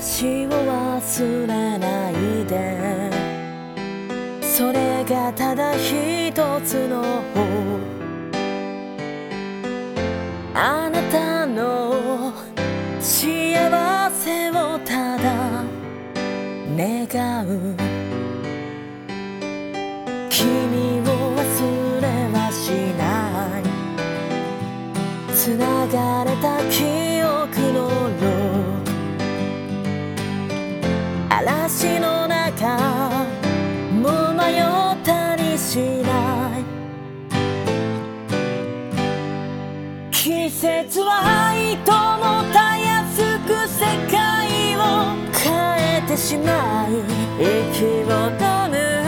私を忘れないで、それがただ一つのあなたの幸せをただ願う。君を忘れはしない、つながれた記憶の嵐の中もう迷ったりしない。季節は愛ともたやすく世界を変えてしまい、息を止め